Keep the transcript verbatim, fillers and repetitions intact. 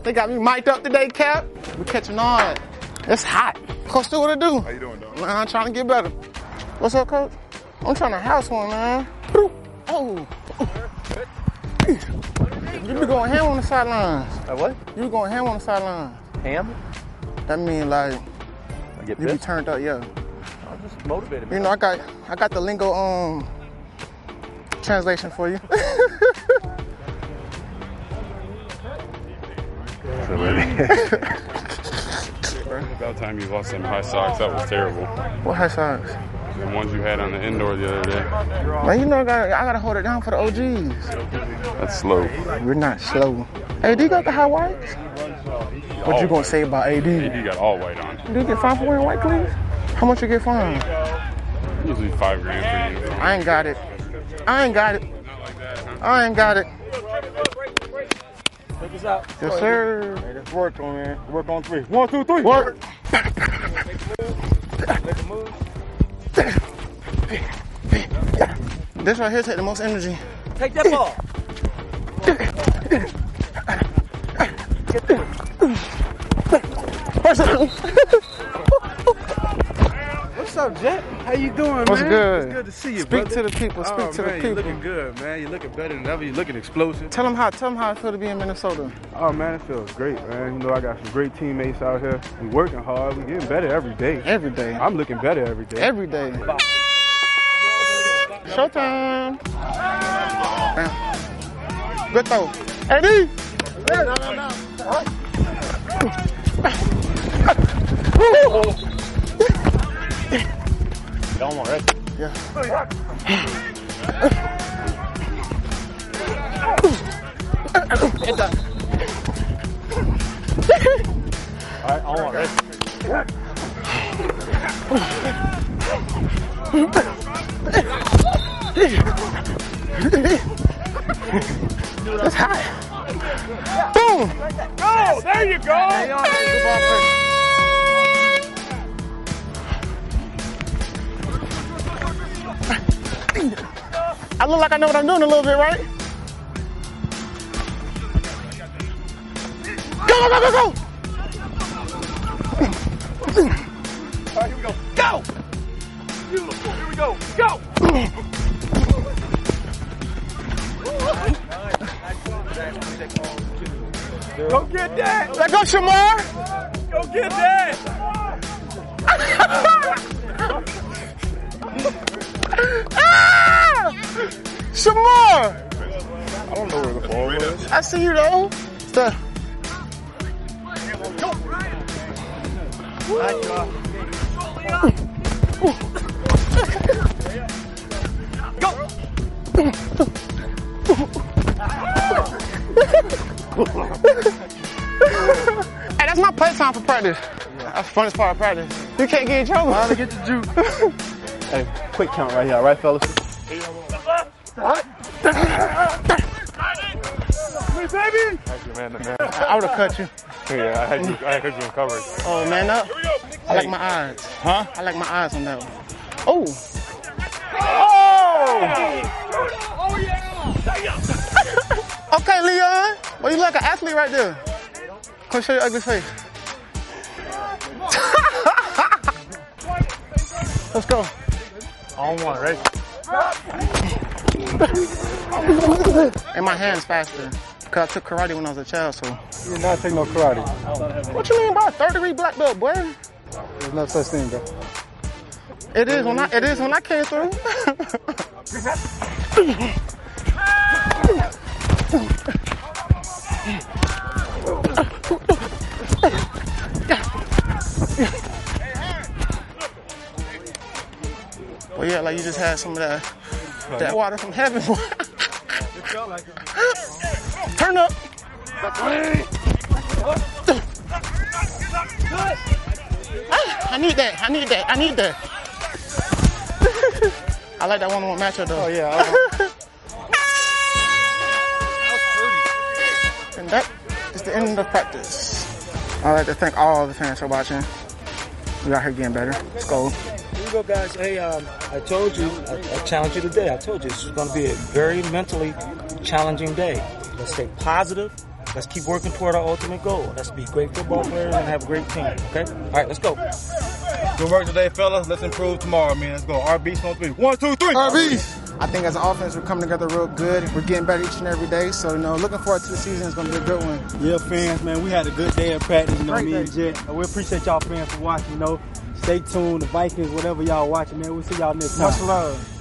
They got me mic'd up today, Cap. We catching on. It's hot. Coach, still what it do? How you doing, dog? Man, I'm trying to get better. What's up, Coach? I'm trying to house one, man. Oh. You be going ham on the sidelines. Uh, what? You be going ham on the sidelines. Ham? That mean like I get you be pissed. turned up, yeah. I'm just motivated, man. You know, I got I got the lingo um translation for you. About time you lost some high socks. That was terrible. What high socks? The ones you had on the indoor the other day. Man, you know I gotta, I gotta hold it down for the O Gs. That's slow. We're not slow. A D got the high whites? What All you gonna white. say about A D? A D got all white on. Do you get fined for wearing white cleats? How much you get fined? Usually five grand for uniform. I ain't got it. I ain't got it. I ain't got it. Check us out. Yes, sir. Hey, let's work on man. Work on three. One, two, three. Work. Make a move. This right here take the most energy. Take that ball. What's up, Jet? How you doing, What's man? good? It's good to see you, Speak brother. to the people. Speak oh, to man, the people. You're looking good, man. You're looking better than ever. You're looking explosive. Tell them how. Tell them how it feel to be in Minnesota. Oh, man, it feels great, man. You know, I got some great teammates out here. We working hard. We getting better every day. Every day. I'm looking better every day. Every day. Showtime. Bam. Good throw. A D. No, no, no. Don't want it. Yeah. All right, I want it. That's hot. Boom. Oh, there you go. Good ball play. I look like I know what I'm doing a little bit, right? Go, go, go, go, go! All right, here we go. Go! Beautiful. Here we go. Go! Go get that! Let go, Shamar! Go get that! Ah! Shamar! I don't know where the ball is. I see you though. The Hey, that's my playtime for practice. That's the funnest part of practice. You can't get in trouble. Trying to get the juke. Hey, quick count right here, all right, fellas? Me, baby! Man, man. I would have cut you. Yeah, I had you, I had you in coverage. Oh, man up. I like my eyes. Huh? I like my eyes on that one. Oh. Oh, yeah! Okay, Leon. Well, you like an athlete right there. Come show your ugly face. Let's go. On one, right? And my hand's faster. Because I took karate when I was a child, so. You did not take no karate. What you mean by a third degree black belt, boy? There's no such thing, bro. It is when I, it is when I came through. Well, yeah, like you just had some of that, that water from heaven. Turn up. I need that. I need that. I need that. I like that one-on-one matchup though. Oh, yeah. And that is the end of practice. I'd like to thank all the fans for watching. We out here getting better. Let's go. Here we go, guys. Hey, um, I told you, I, I challenged you today. I told you this is going to be a very mentally challenging day. Let's stay positive. let's keep working toward our ultimate goal. Let's be great football players and have a great team, okay? All right, let's go. Good work today, fellas. Let's improve tomorrow, man. Let's go. R B's on three. One, two, three. R B's. I think as an offense, we're coming together real good. We're getting better each and every day. So, you know, looking forward to the season. It's going to be a good one. Yeah, fans, man, we had a good day of practice, you know, Great me and day. Jet. We appreciate y'all fans for watching, you know. Stay tuned, the Vikings, whatever y'all watching, man. We'll see y'all next time. Much love.